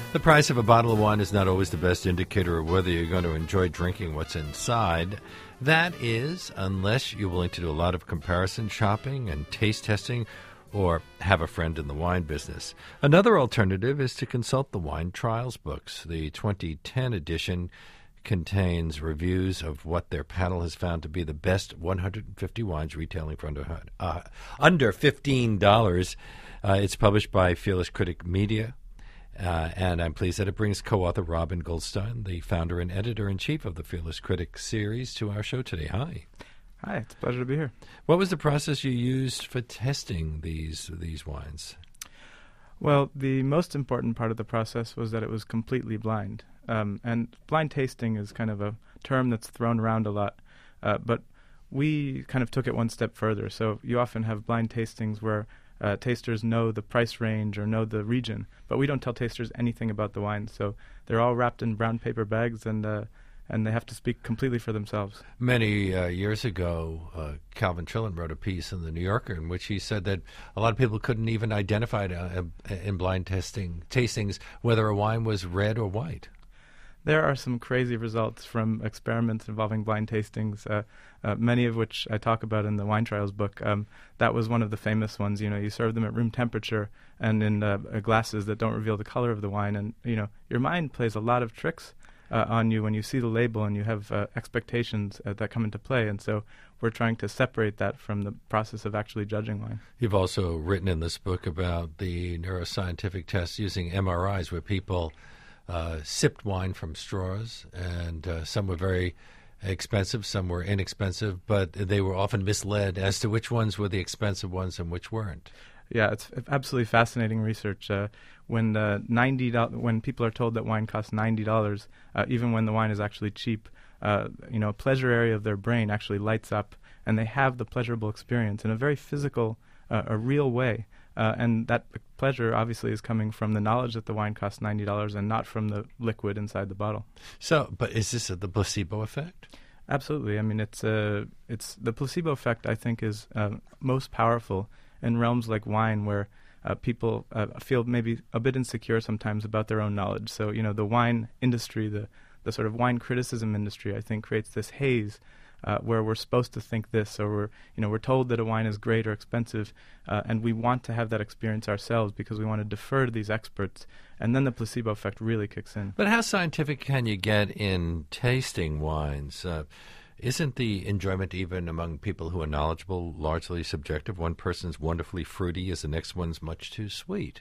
The price of a bottle of wine is not always the best indicator of whether you're going to enjoy drinking what's inside. That is, unless you're willing to do a lot of comparison shopping and taste testing or have a friend in the wine business. Another alternative is to consult the Wine Trials books. The 2010 edition contains reviews of what their panel has found to be the best 150 wines retailing for under $15. It's published by Fearless Critic Media. And I'm pleased that it brings co-author Robin Goldstein, the founder and editor-in-chief of the Fearless Critic series, to our show today. Hi. Hi, it's a pleasure to be here. What was the process you used for testing these wines? Well, the most important part of the process was that it was completely blind. And blind tasting is kind of a term that's thrown around a lot, but we kind of took it one step further. So you often have blind tastings where tasters know the price range or know the region, but we don't tell tasters anything about the wine. So they're all wrapped in brown paper bags, and they have to speak completely for themselves. Many years ago, Calvin Trillin wrote a piece in the New Yorker in which he said that a lot of people couldn't even identify in blind tastings whether a wine was red or white. There are some crazy results from experiments involving blind tastings, many of which I talk about in the Wine Trials book. That was one of the famous ones. You know, you serve them at room temperature and in glasses that don't reveal the color of the wine. And, you know, your mind plays a lot of tricks on you when you see the label and you have expectations that come into play. And so we're trying to separate that from the process of actually judging wine. You've also written in this book about the neuroscientific tests using MRIs where people sipped wine from straws, and some were very expensive, some were inexpensive, but they were often misled as to which ones were the expensive ones and which weren't. Yeah, it's absolutely fascinating research. When people are told that wine costs $90, even when the wine is actually cheap, a pleasure area of their brain actually lights up, and they have the pleasurable experience in a very physical, a real way. And that pleasure obviously is coming from the knowledge that the wine costs $90 and not from the liquid inside the bottle. So, but is this the placebo effect? Absolutely. I mean, it's the placebo effect, I think, is most powerful in realms like wine where people feel maybe a bit insecure sometimes about their own knowledge. So, you know, the wine industry, the sort of wine criticism industry, I think, creates this haze where we're supposed to think this, or we're told that a wine is great or expensive, and we want to have that experience ourselves because we want to defer to these experts, and then the placebo effect really kicks in. But how scientific can you get in tasting wines? Isn't the enjoyment, even among people who are knowledgeable, largely subjective? One person's wonderfully fruity as the next one's much too sweet.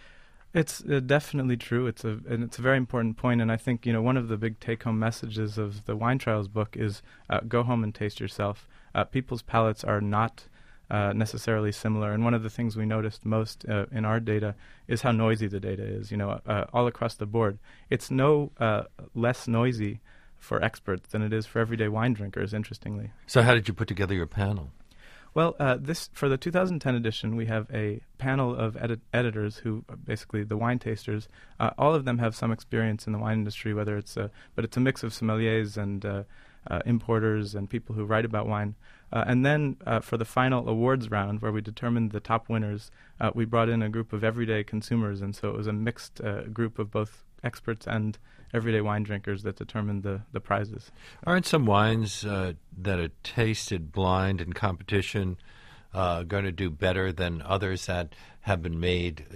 It's definitely true. It's a very important point, and I think one of the big take-home messages of the Wine Trials book is go home and taste yourself. People's palates are not necessarily similar, and one of the things we noticed most in our data is how noisy the data is. All across the board, it's no less noisy for experts than it is for everyday wine drinkers. Interestingly. So, how did you put together your panel? Well, for the 2010 edition, we have a panel of editors who, basically the wine tasters, all of them have some experience in the wine industry, but it's a mix of sommeliers and importers and people who write about wine. And then for the final awards round, where we determined the top winners, we brought in a group of everyday consumers, and so it was a mixed group of both experts and everyday wine drinkers that determined the prizes. Aren't some wines that are tasted blind in competition going to do better than others that have been made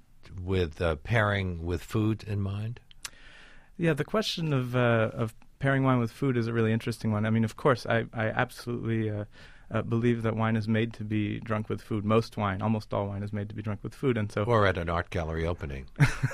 with pairing with food in mind? Yeah, the question of pairing wine with food is a really interesting one. I mean, of course, I absolutely believe that wine is made to be drunk with food. Most wine, almost all wine, is made to be drunk with food, and so or at an art gallery opening.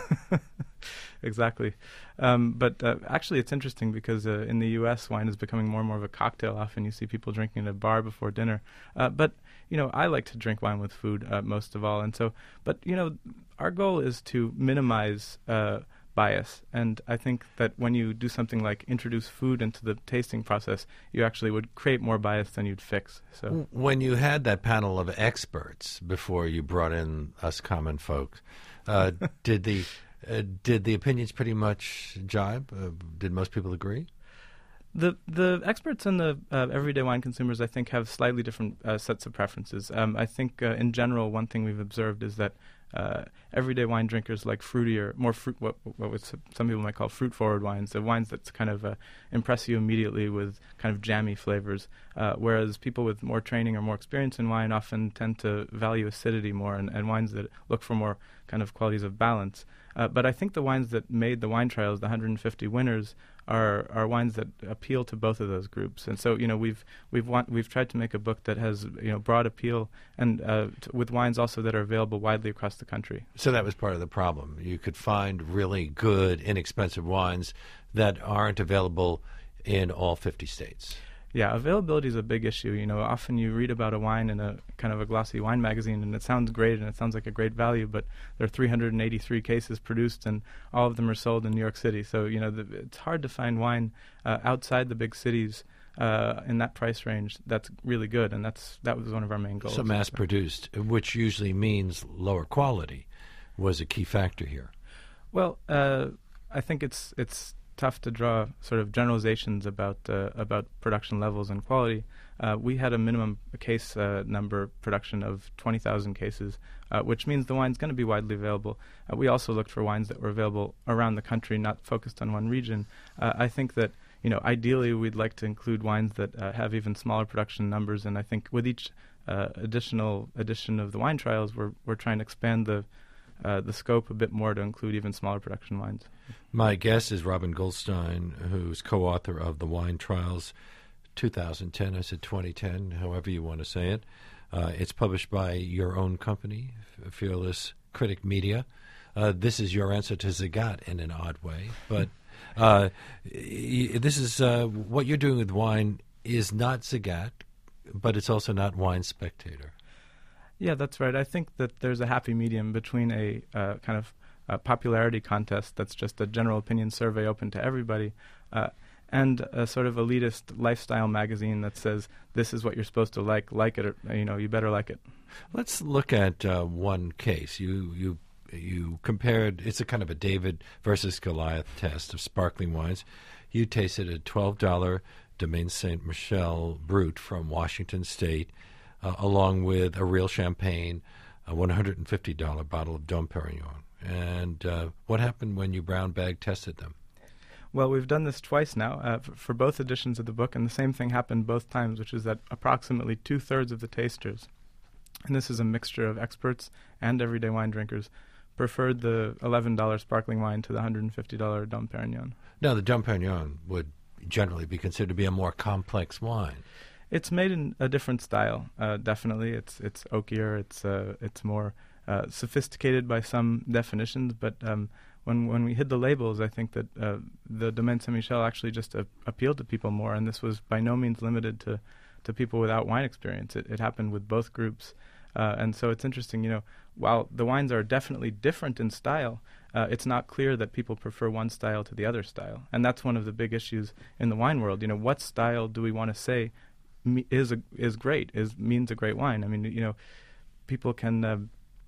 Exactly. But actually it's interesting because in the U.S. wine is becoming more and more of a cocktail. Often you see people drinking at a bar before dinner. But I like to drink wine with food most of all. And so, but our goal is to minimize bias. And I think that when you do something like introduce food into the tasting process, you actually would create more bias than you'd fix. So when you had that panel of experts before you brought in us common folks, did the opinions pretty much jibe? Did most people agree? The experts and the everyday wine consumers, I think, have slightly different sets of preferences. I think, in general, one thing we've observed is that everyday wine drinkers like fruitier, more fruit, what some people might call fruit-forward wines, the wines that kind of impress you immediately with kind of jammy flavors, whereas people with more training or more experience in wine often tend to value acidity more, and wines that look for more kind of qualities of balance. But I think the wines that made the wine trials, the 150 winners, are wines that appeal to both of those groups. And so, we've tried to make a book that has broad appeal and with wines also that are available widely across the country. So that was part of the problem. You could find really good, inexpensive wines that aren't available in all 50 states. Yeah, availability is a big issue. Often you read about a wine in a kind of a glossy wine magazine, and it sounds great, and it sounds like a great value, but there are 383 cases produced, and all of them are sold in New York City. So, it's hard to find wine outside the big cities in that price range that's really good, and that was one of our main goals. So mass-produced, which usually means lower quality, was a key factor here. Well, I think it's tough to draw sort of generalizations about production levels and quality. We had a minimum case number production of 20,000 cases, which means the wine's going to be widely available. We also looked for wines that were available around the country, not focused on one region. I think that ideally we'd like to include wines that have even smaller production numbers, and I think with each additional edition of the wine trials, we're trying to expand the scope a bit more to include even smaller production wines. My guest is Robin Goldstein, who's co-author of The Wine Trials 2010. I said 2010, however you want to say it. It's published by your own company, Fearless Critic Media. This is your answer to Zagat in an odd way. But this is what you're doing with wine is not Zagat, but it's also not Wine Spectator. Yeah, that's right. I think that there's a happy medium between a kind of a popularity contest that's just a general opinion survey open to everybody, and a sort of elitist lifestyle magazine that says this is what you're supposed to like it, or you better like it. Let's look at one case. You compared. It's a kind of a David versus Goliath test of sparkling wines. You tasted a $12 Domaine Saint Michel Brut from Washington State, along with a real champagne, a $150 bottle of Dom Perignon. And what happened when you brown bag tested them? Well, we've done this twice now for both editions of the book, and the same thing happened both times, which is that approximately 2/3 of the tasters, and this is a mixture of experts and everyday wine drinkers, preferred the $11 sparkling wine to the $150 Dom Perignon. Now, the Dom Perignon would generally be considered to be a more complex wine. It's made in a different style, definitely. It's oakier, it's more sophisticated by some definitions, but when we hid the labels, I think that the Domaine Saint Michel actually just appealed to people more, and this was by no means limited to people without wine experience. It happened with both groups, and so it's interesting, while the wines are definitely different in style, it's not clear that people prefer one style to the other style, and that's one of the big issues in the wine world. What style do we want to say is great, means a great wine? I mean, people can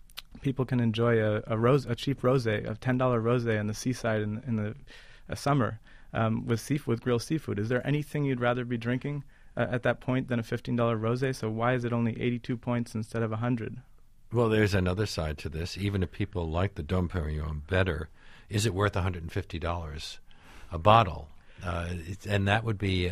enjoy a cheap rosé, a $10 rosé on the seaside in the summer with grilled seafood. Is there anything you'd rather be drinking at that point than a $15 rosé? So why is it only 82 points instead of 100? Well, there's another side to this. Even if people like the Dom Perignon better, is it worth $150 a bottle? And that would be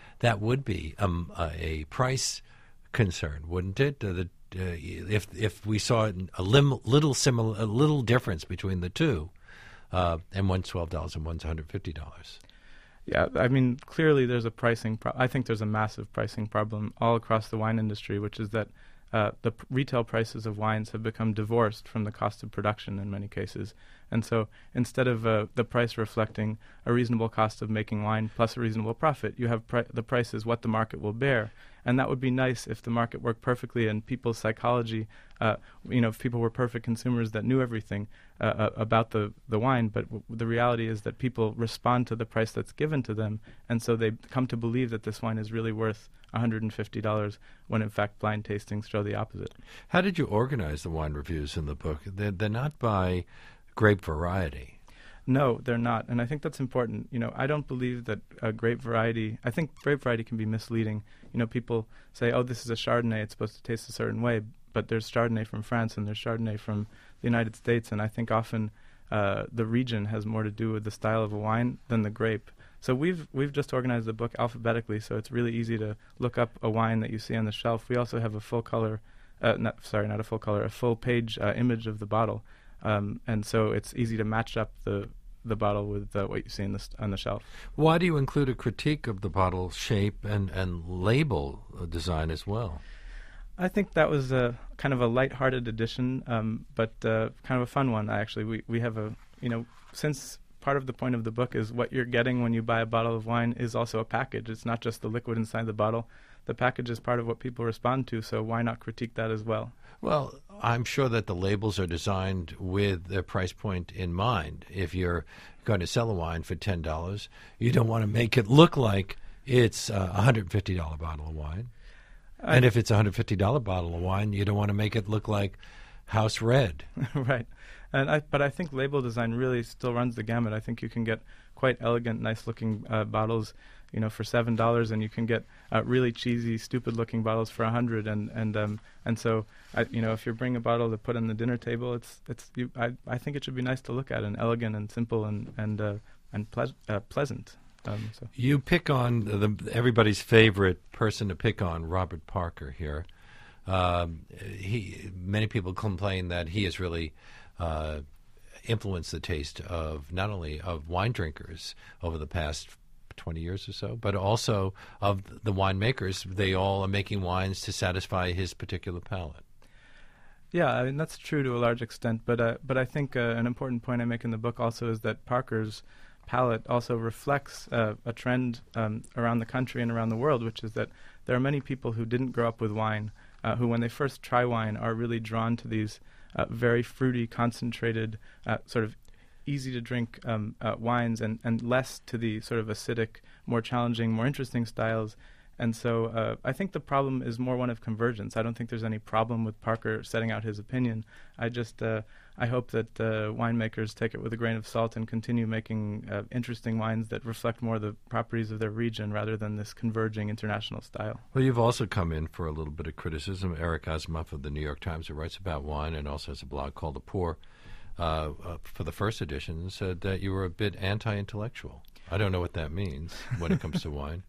a price concern, wouldn't it? If we saw a little difference between the two, and one's $12 and one's $150. Yeah, I mean, clearly there's a pricing I think there's a massive pricing problem all across the wine industry, which is that the retail prices of wines have become divorced from the cost of production in many cases. And so instead of the price reflecting a reasonable cost of making wine plus a reasonable profit, you have the price is what the market will bear. And that would be nice if the market worked perfectly and people's psychology, if people were perfect consumers that knew everything about the wine. But the reality is that people respond to the price that's given to them, and so they come to believe that this wine is really worth $150 when in fact blind tastings show the opposite. How did you organize the wine reviews in the book? They're not by grape variety. No, they're not, and I think that's important. I don't believe that grape variety. I think grape variety can be misleading. People say, "Oh, this is a Chardonnay; it's supposed to taste a certain way," but there's Chardonnay from France and there's Chardonnay from the United States, and I think often the region has more to do with the style of a wine than the grape. So we've just organized the book alphabetically, so it's really easy to look up a wine that you see on the shelf. We also have a full color, not a full color, a full page image of the bottle, and so it's easy to match up the bottle with what you see on the shelf. Why do you include a critique of the bottle shape and label design as well? I think that was a kind of a lighthearted addition, but kind of a fun one. Actually, we have since part of the point of the book is what you're getting when you buy a bottle of wine is also a package. It's not just the liquid inside the bottle. The package is part of what people respond to, so why not critique that as well? Well, I'm sure that the labels are designed with their price point in mind. If you're going to sell a wine for $10, you don't want to make it look like it's a $150 bottle of wine. And if it's a $150 bottle of wine, you don't want to make it look like House Red. Right. But I think label design really still runs the gamut. I think you can get quite elegant, nice-looking bottles, for $7, and you can get really cheesy, stupid-looking bottles for $100. And so, if you're bringing a bottle to put on the dinner table, I think it should be nice to look at and elegant and simple and pleasant. You pick on everybody's favorite person to pick on, Robert Parker here. Many people complain that he has really influenced the taste of not only of wine drinkers over the past 20 years or so, but also of the winemakers. They all are making wines to satisfy his particular palate. Yeah, I mean, that's true to a large extent, but I think an important point I make in the book also is that Parker's palate also reflects a trend around the country and around the world, which is that there are many people who didn't grow up with wine, who when they first try wine are really drawn to these very fruity, concentrated, sort of easy-to-drink wines and less to the sort of acidic, more challenging, more interesting styles. And so I think the problem is more one of convergence. I don't think there's any problem with Parker setting out his opinion. I hope that winemakers take it with a grain of salt and continue making interesting wines that reflect more the properties of their region rather than this converging international style. Well, you've also come in for a little bit of criticism. Eric Asimov of the New York Times, who writes about wine and also has a blog called The Pour, for the first edition, said that you were a bit anti-intellectual. I don't know what that means when it comes to wine.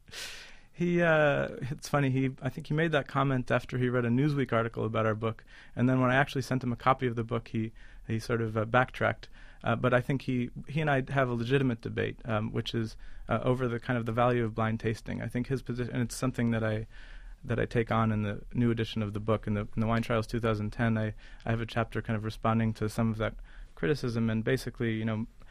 It's funny, I think he made that comment after he read a Newsweek article about our book, and then when I actually sent him a copy of the book, he sort of backtracked. But I think he and I have a legitimate debate, which is over the kind of the value of blind tasting. I think his position, and it's something that I take on in the new edition of the book. In the Wine Trials 2010, I have a chapter kind of responding to some of that criticism, and basically,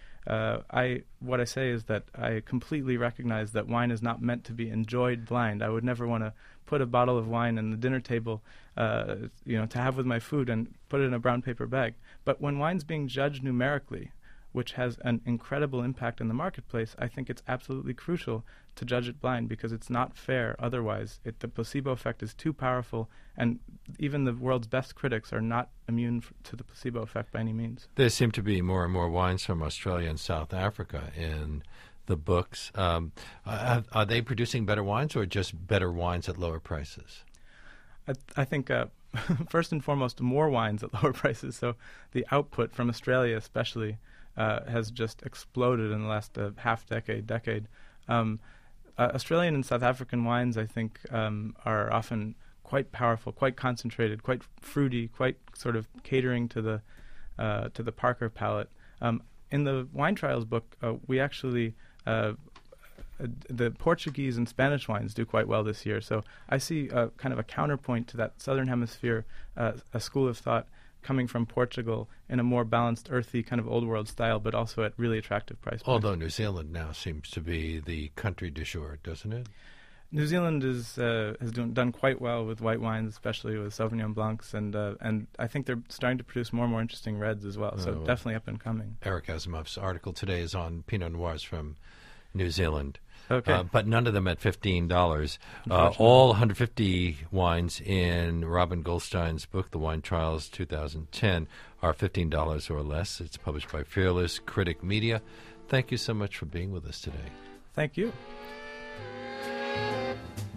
what I say is that I completely recognize that wine is not meant to be enjoyed blind. I would never want to put a bottle of wine on the dinner table, to have with my food and put it in a brown paper bag. But when wine's being judged numerically, which has an incredible impact in the marketplace, I think it's absolutely crucial to judge it blind because it's not fair otherwise. The placebo effect is too powerful, and even the world's best critics are not immune to the placebo effect by any means. There seem to be more and more wines from Australia and South Africa in the books. Are they producing better wines or just better wines at lower prices? I think first and foremost, more wines at lower prices. So the output from Australia especially has just exploded in the last decade. Australian and South African wines, I think, are often quite powerful, quite concentrated, quite fruity, quite sort of catering to the Parker palate. In the Wine Trials book, we actually the Portuguese and Spanish wines do quite well this year. So I see kind of a counterpoint to that Southern Hemisphere, a school of thought coming from Portugal in a more balanced, earthy, kind of old world style, but also at really attractive price points. Although New Zealand now seems to be the country du jour, doesn't it? New Zealand has done quite well with white wines, especially with Sauvignon Blancs, and I think they're starting to produce more and more interesting reds as well. So definitely up and coming. Eric Asimov's article today is on Pinot Noirs from New Zealand. Okay. But none of them at $15. All 150 wines in Robin Goldstein's book, The Wine Trials 2010, are $15 or less. It's published by Fearless Critic Media. Thank you so much for being with us today. Thank you.